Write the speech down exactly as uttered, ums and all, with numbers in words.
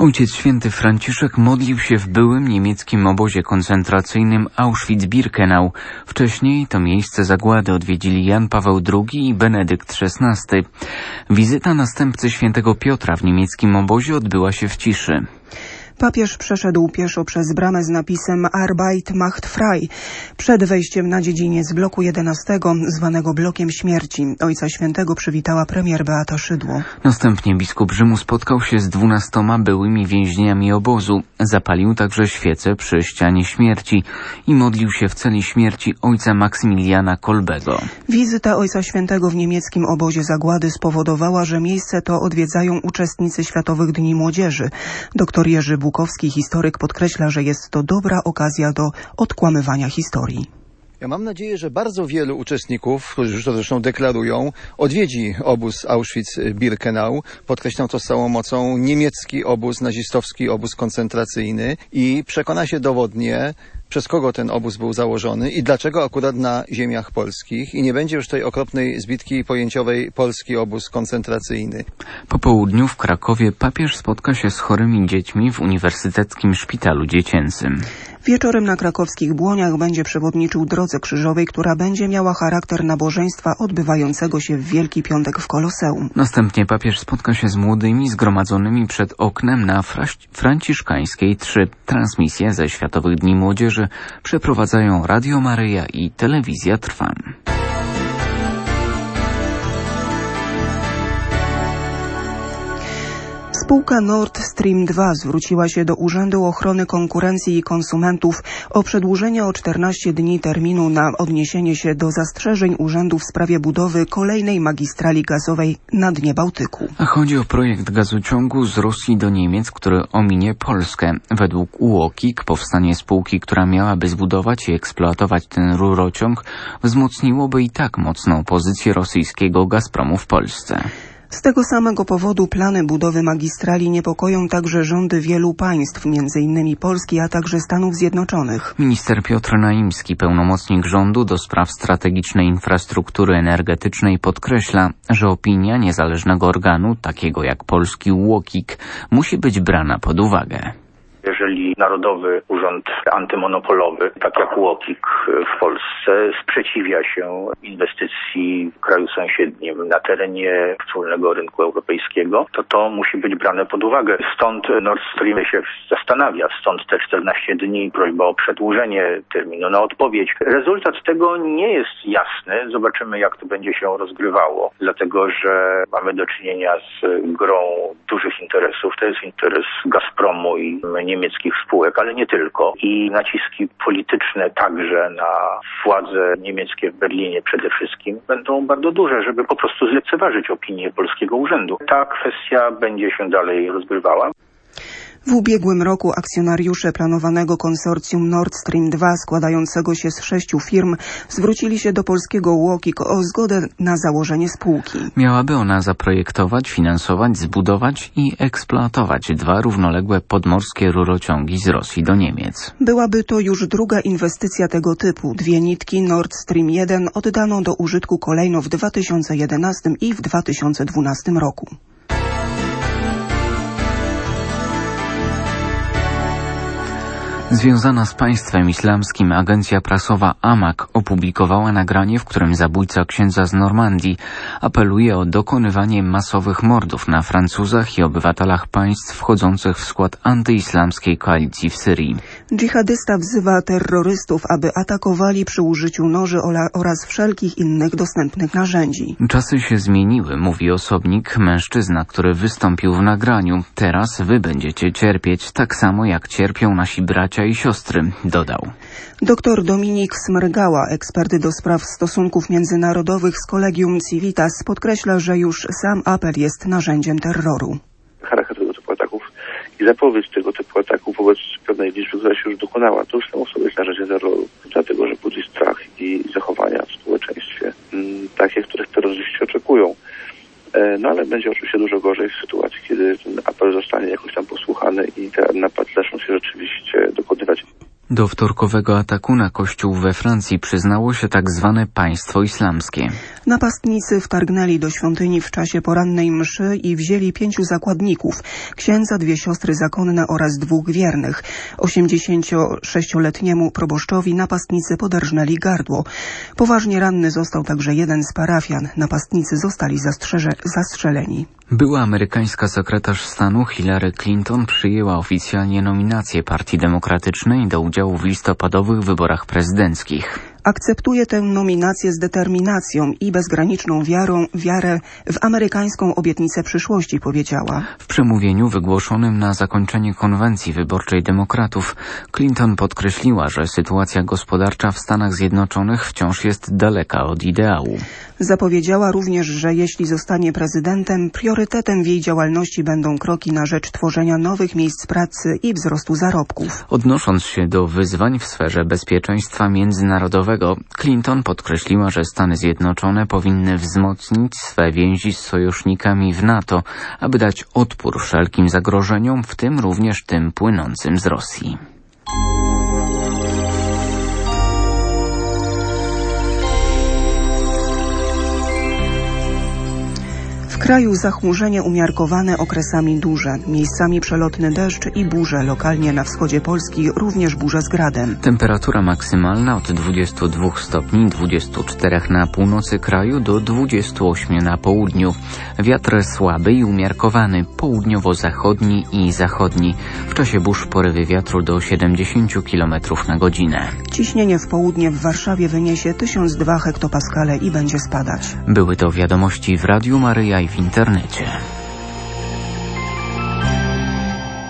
Ojciec Święty Franciszek modlił się w byłym niemieckim obozie koncentracyjnym Auschwitz-Birkenau. Wcześniej to miejsce zagłady odwiedzili Jan Paweł drugi i Benedykt szesnasty. Wizyta następcy świętego Piotra w niemieckim obozie odbyła się w ciszy. Papież przeszedł pieszo przez bramę z napisem Arbeit macht frei przed wejściem na dziedziniec bloku jedenastego, zwanego blokiem śmierci. Ojca Świętego przywitała premier Beata Szydło. Następnie biskup Rzymu spotkał się z dwunastoma byłymi więźniami obozu. Zapalił także świecę przy ścianie śmierci i modlił się w celi śmierci ojca Maksymiliana Kolbego. Wizyta Ojca Świętego w niemieckim obozie zagłady spowodowała, że miejsce to odwiedzają uczestnicy Światowych Dni Młodzieży. Doktor Jerzy Bukowski, historyk, podkreśla, że jest to dobra okazja do odkłamywania historii. Ja mam nadzieję, że bardzo wielu uczestników, którzy już to zresztą deklarują, odwiedzi obóz Auschwitz-Birkenau. Podkreślam to z całą mocą, niemiecki obóz, nazistowski obóz koncentracyjny i przekona się dowodnie, przez kogo ten obóz był założony i dlaczego akurat na ziemiach polskich. I nie będzie już tej okropnej zbitki pojęciowej polski obóz koncentracyjny. Po południu w Krakowie papież spotka się z chorymi dziećmi w Uniwersyteckim Szpitalu Dziecięcym. Wieczorem na krakowskich Błoniach będzie przewodniczył Drodze Krzyżowej, która będzie miała charakter nabożeństwa odbywającego się w Wielki Piątek w Koloseum. Następnie papież spotka się z młodymi zgromadzonymi przed oknem na Fra- Franciszkańskiej trzy. Transmisje ze Światowych Dni Młodzieży przeprowadzają Radio Maryja i Telewizja Trwam. Spółka Nord Stream dwa zwróciła się do Urzędu Ochrony Konkurencji i Konsumentów o przedłużenie o czternaście dni terminu na odniesienie się do zastrzeżeń urzędu w sprawie budowy kolejnej magistrali gazowej na dnie Bałtyku. A chodzi o projekt gazociągu z Rosji do Niemiec, który ominie Polskę. Według U O K I K powstanie spółki, która miałaby zbudować i eksploatować ten rurociąg, wzmocniłoby i tak mocną pozycję rosyjskiego Gazpromu w Polsce. Z tego samego powodu plany budowy magistrali niepokoją także rządy wielu państw, między innymi Polski, a także Stanów Zjednoczonych. Minister Piotr Naimski, pełnomocnik rządu do spraw strategicznej infrastruktury energetycznej, podkreśla, że opinia niezależnego organu, takiego jak polski U O K I K, musi być brana pod uwagę. Jeżeli Narodowy Urząd Antymonopolowy, tak jak U O K I K w Polsce, sprzeciwia się inwestycji w kraju sąsiednim na terenie wspólnego rynku europejskiego, to to musi być brane pod uwagę. Stąd Nord Stream się zastanawia, stąd te czternaście dni, prośba o przedłużenie terminu na odpowiedź. Rezultat tego nie jest jasny. Zobaczymy, jak to będzie się rozgrywało, dlatego że mamy do czynienia z grą dużych interesów. To jest interes Gazpromu i niemieckich spółek, ale nie tylko. I naciski polityczne także na władze niemieckie w Berlinie przede wszystkim będą bardzo duże, żeby po prostu zlekceważyć opinię polskiego urzędu. Ta kwestia będzie się dalej rozgrywała. W ubiegłym roku akcjonariusze planowanego konsorcjum Nord Stream dwa, składającego się z sześciu firm, zwrócili się do polskiego U O K I K o zgodę na założenie spółki. Miałaby ona zaprojektować, finansować, zbudować i eksploatować dwa równoległe podmorskie rurociągi z Rosji do Niemiec. Byłaby to już druga inwestycja tego typu. Dwie nitki Nord Stream jeden oddano do użytku kolejno w dwa tysiące jedenastym i w dwa tysiące dwunastym roku. Związana z państwem islamskim agencja prasowa Amak opublikowała nagranie, w którym zabójca księdza z Normandii apeluje o dokonywanie masowych mordów na Francuzach i obywatelach państw wchodzących w skład antyislamskiej koalicji w Syrii. Dżihadysta wzywa terrorystów, aby atakowali przy użyciu noży oraz wszelkich innych dostępnych narzędzi. Czasy się zmieniły, mówi osobnik, mężczyzna, który wystąpił w nagraniu. Teraz wy będziecie cierpieć tak samo, jak cierpią nasi bracia i siostry, dodał. Doktor Dominik Smrgała, ekspert do spraw stosunków międzynarodowych z Collegium Civitas, podkreśla, że już sam apel jest narzędziem terroru. Charakter tego typu ataków i zapowiedź tego typu ataków wobec pewnej liczby, która się już dokonała, to już samo sobie jest narzędzie terroru, dlatego że budzi strach i zachowania w społeczeństwie, takie, których terroryści oczekują. No ale będzie oczywiście dużo gorzej w sytuacji, kiedy ten apel zostanie jakoś tam posłuchany i te napady zaczną się rzeczywiście dokonywać. Do wtorkowego ataku na kościół we Francji przyznało się tak zwane państwo islamskie. Napastnicy wtargnęli do świątyni w czasie porannej mszy i wzięli pięciu zakładników, księdza, dwie siostry zakonne oraz dwóch wiernych. osiemdziesięciosześcioletniemu proboszczowi napastnicy poderżnęli gardło. Poważnie ranny został także jeden z parafian. Napastnicy zostali zastrzeże- zastrzeleni. Była amerykańska sekretarz stanu Hillary Clinton przyjęła oficjalnie nominację Partii Demokratycznej do udziału w listopadowych wyborach prezydenckich. Akceptuję tę nominację z determinacją i bezgraniczną wiarą, wiarę w amerykańską obietnicę przyszłości, powiedziała. W przemówieniu wygłoszonym na zakończenie konwencji wyborczej demokratów Clinton podkreśliła, że sytuacja gospodarcza w Stanach Zjednoczonych wciąż jest daleka od ideału. Zapowiedziała również, że jeśli zostanie prezydentem, priorytetem w jej działalności będą kroki na rzecz tworzenia nowych miejsc pracy i wzrostu zarobków. Odnosząc się do wyzwań w sferze bezpieczeństwa międzynarodowego, Clinton podkreśliła, że Stany Zjednoczone powinny wzmocnić swe więzi z sojusznikami w NATO, aby dać odpór wszelkim zagrożeniom, w tym również tym płynącym z Rosji. W kraju zachmurzenie umiarkowane, okresami duże. Miejscami przelotny deszcz i burze. Lokalnie na wschodzie Polski również burze z gradem. Temperatura maksymalna od dwudziestu dwóch stopni, dwudziestu czterech na północy kraju do dwudziestu ośmiu na południu. Wiatr słaby i umiarkowany, południowo-zachodni i zachodni. W czasie burz porywy wiatru do siedemdziesięciu kilometrów na godzinę. Ciśnienie w południe w Warszawie wyniesie tysiąc dwa hektopaskale i będzie spadać. Były to wiadomości w Radiu Maryja i w internecie.